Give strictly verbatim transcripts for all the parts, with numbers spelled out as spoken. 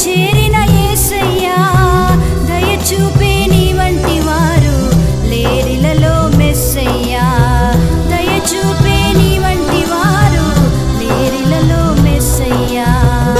చేరిన యేసయ్యా దయ చూపే నీ వంటి వారు లేరిలలో మెస్సయ్యా దయ చూపే నీ వంటి వారు లేరిలలో మెస్సయ్యా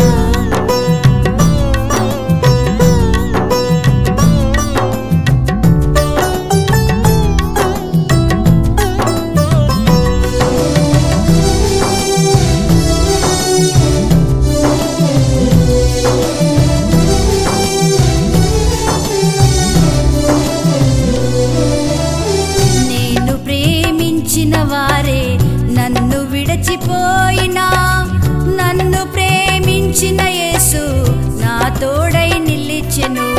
వారే నన్ను విడచిపోయినా నన్ను ప్రేమించిన యేసు నా తోడై నిలిచెను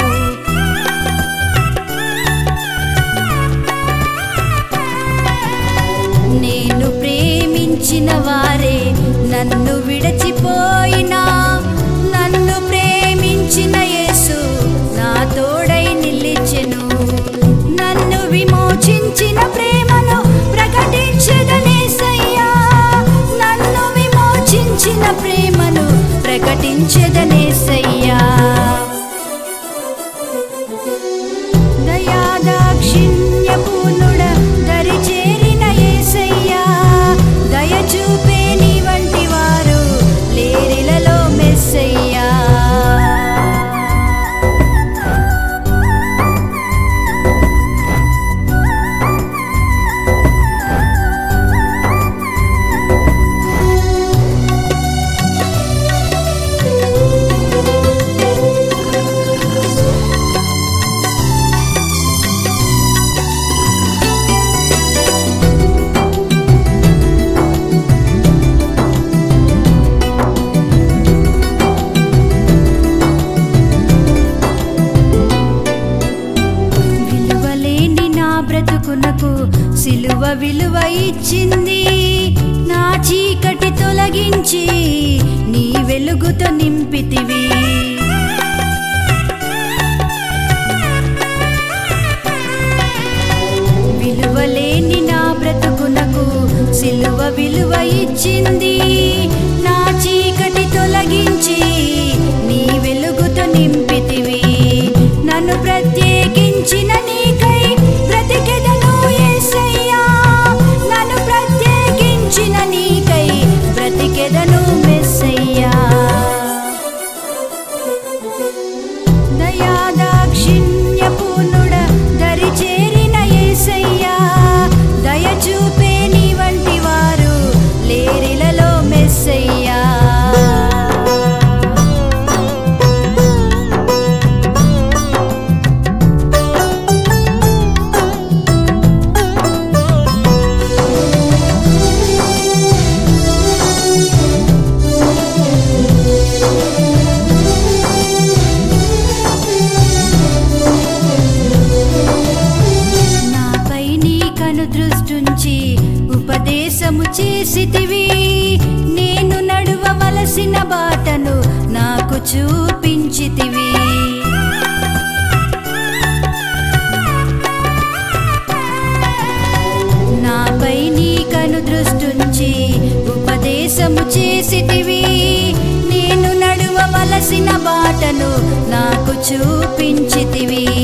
నేను ప్రేమించిన వారే నన్ను విడచిపోయినా నన్ను ప్రేమించిన యేసు నా తోడై నిలిచెను నన్ను విమోచించిన ప్రేమను ప్రకటించెదనేసయ్యా నన్ను విమోచించిన ప్రేమను ప్రకటించెదనేసయ్యా దయాదాక్షిణ్య పూర్ణుడ దరి చేరిన యేసయ్యా దయ చూపే నీ వంటి వారు లేరిలలో మెస్సయ్యా బ్రతుకునకు సిలువ విలువ ఇచ్చింది నా చీకటి తొలగించి నీ వెలుగుతో నింపితివి విలువలేని నా బ్రతుకునకు సిలువ విలువ ఇచ్చింది నా చీకటి తొలగించి నీ వెలుగుతో నింపితివి నన్ను ప్రత్యేకించిన నీకై బ్రతికెదను యేసయ్యా నన్ను ప్రత్యేకించిన నీకై బ్రతికెదను మెస్సయ్యా దయాదాక్షిణ్య పూర్ణుడ దరి చేరిన యేసయ్యా దయ చూపే నీ వంటి వారు లేరిలలో మెస్సయ్యా దృష్టించి ఉపదేశము చేసితివి నేను నడువవలసిన బాటను నాకు చూపించితివి నాపై నీ కను దృష్టించి ఉపదేశము చేసితివి నేను నడువవలసిన బాటను నాకు చూపించితివి